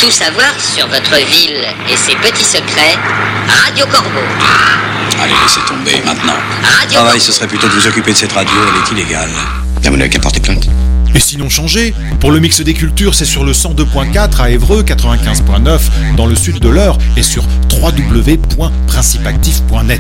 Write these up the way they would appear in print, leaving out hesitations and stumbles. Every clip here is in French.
Tout savoir sur votre ville et ses petits secrets, Radio Corbeau. Allez, laissez tomber maintenant. Radio Travail, ce serait plutôt de vous occuper de cette radio, elle est illégale. Vous n'avez qu'à porter plainte. Et sinon changez. Pour le mix des cultures, c'est sur le 102.4 à Évreux, 95.9 dans le sud de l'Eure et sur www.principactif.net.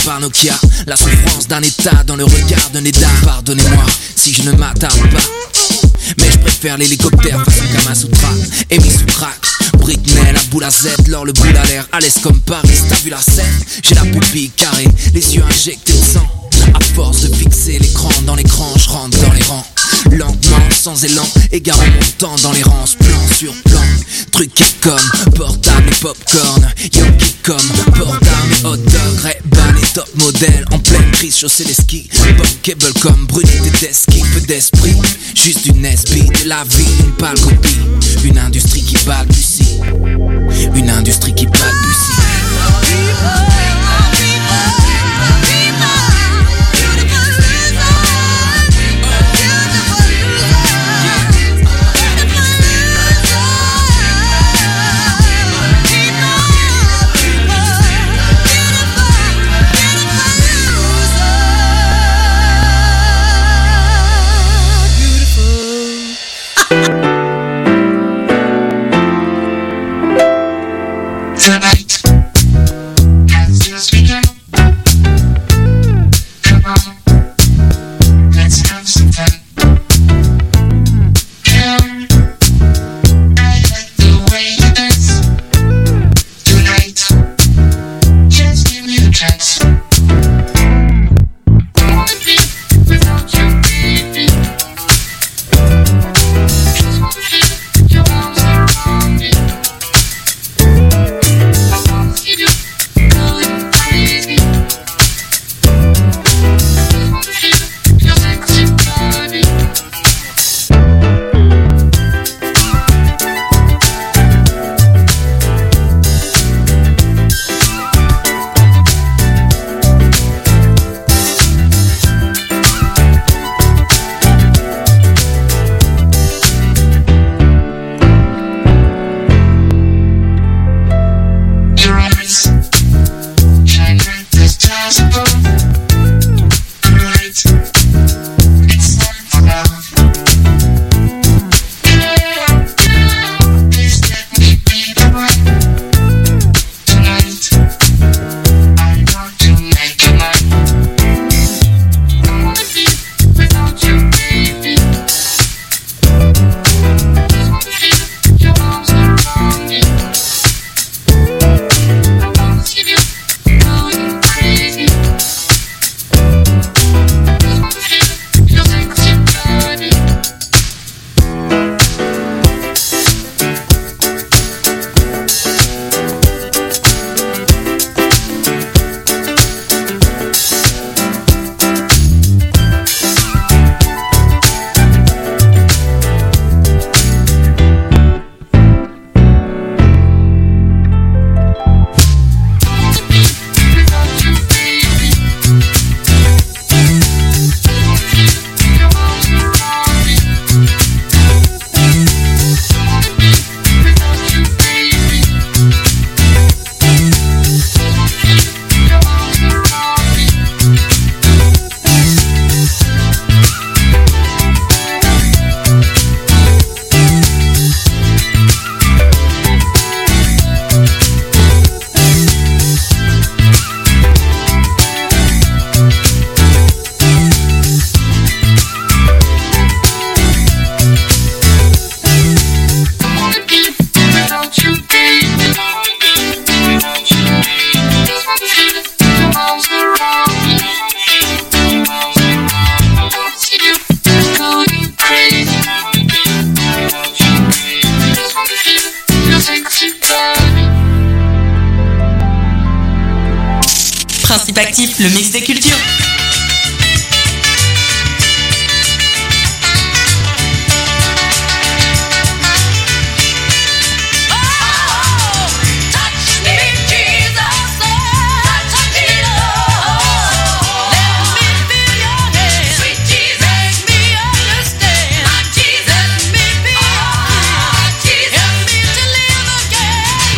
par Nokia. La souffrance d'un état dans le regard d'un état. Pardonnez-moi si je ne m'attarde pas, mais je préfère l'hélicoptère façon Kamasutra. Amy sous crack, Britney, la boule à Z, l'or le boule à l'air, à l'aise comme Paris, t'as vu la scène? J'ai la pupille carrée, les yeux injectés de sang. À force de fixer l'écran dans l'écran, je rentre dans les rangs. Lentement, sans élan, égarant mon temps dans les rangs, plan sur plan. Truqué comme portable et popcorn, yogi comme portable et hot dog, Ray-Ban et top modèle. En pleine crise, chausser les skis, bankable comme brunette et deski. Peu d'esprit, juste une SB de la vie, une pâle copie. Une industrie qui balbutie, une industrie qui balbutie. Principe actif, le mix des cultures.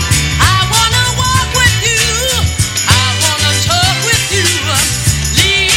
Leave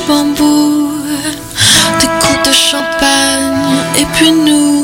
bambou, des coups de champagne, et puis nous.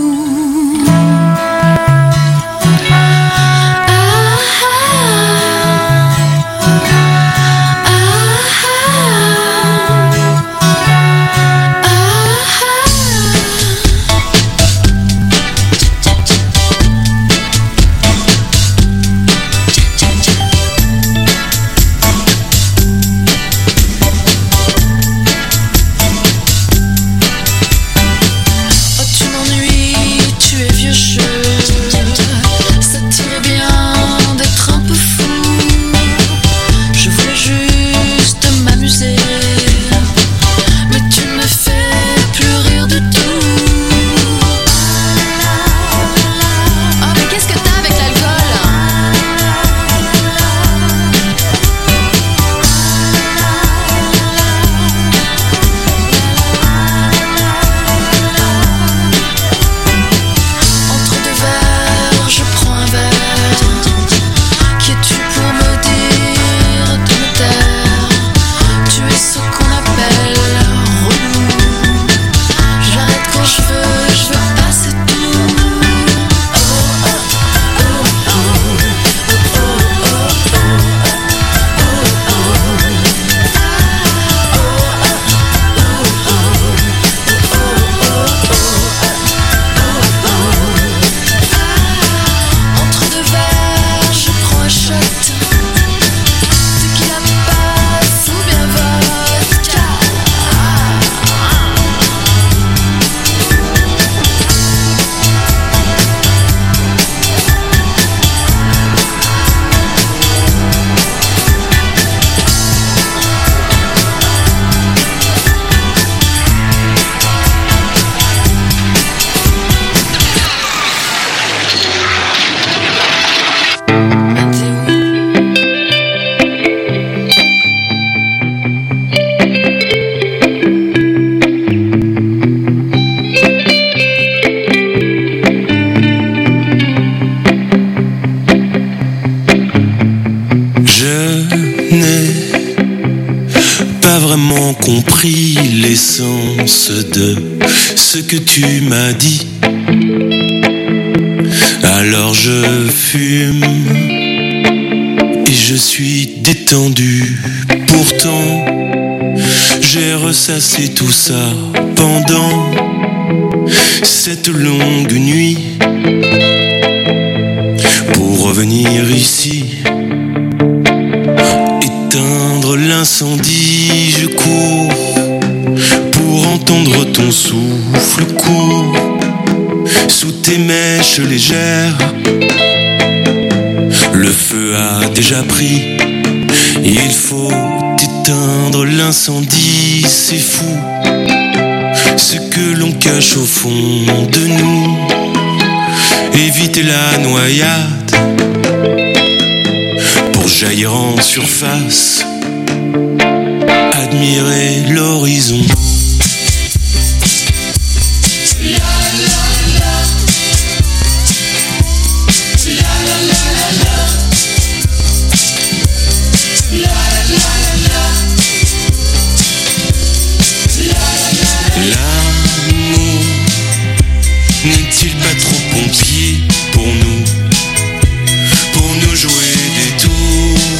compris l'essence de ce que tu m'as dit. Alors je fume et je suis détendu. Pourtant, j'ai ressassé tout ça pendant cette longue nuit. Pour revenir ici, éteindre l'incendie, je cours pour entendre ton souffle court sous tes mèches légères. Le feu a déjà pris, il faut éteindre l'incendie, c'est fou ce que l'on cache au fond de nous. Éviter la noyade pour jaillir en surface, admirer l'horizon. L'amour n'est-il pas trop pompier pour nous jouer des tours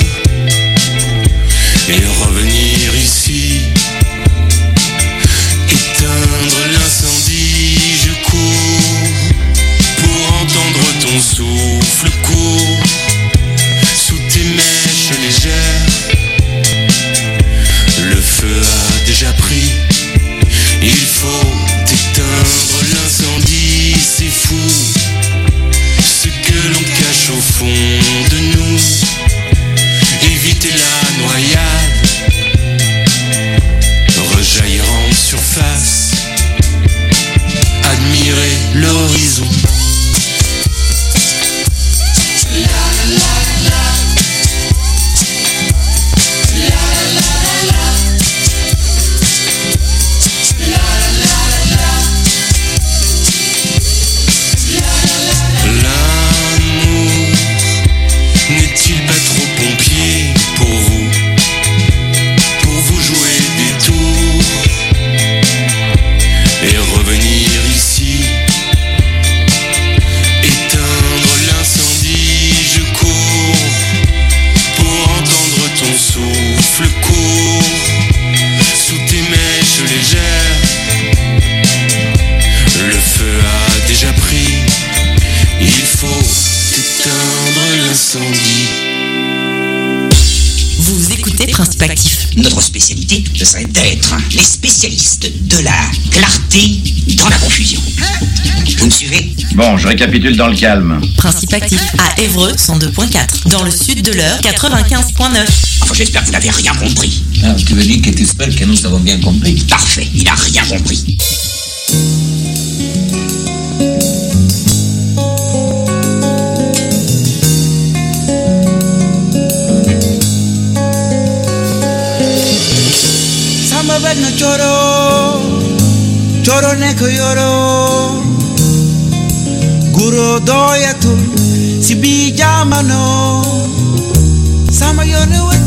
et revenir ici, éteindre l'incendie, je cours pour entendre ton souffle court sous tes mèches légères. Le feu a déjà pris, il faut éteindre l'incendie, c'est fou ce que l'on cache au fond de nous. Éviter la noyade, rejaillir en surface, admirer l'horizon. N'est-il pas trop pompier pour vous jouer des tours Principe actif. Notre spécialité, ce serait d'être les spécialistes de la clarté dans la confusion. Vous me suivez? Bon, je récapitule dans le calme. Principe actif à Évreux 102.4. Dans le sud de l'Eure 95.9. Enfin, j'espère que vous n'avez rien compris. Ah, tu veux dire que tu espères que nous avons bien compris? Parfait, il n'a rien compris. Samba beg no choro neko yoro guro doyato sibi jamano sama yoro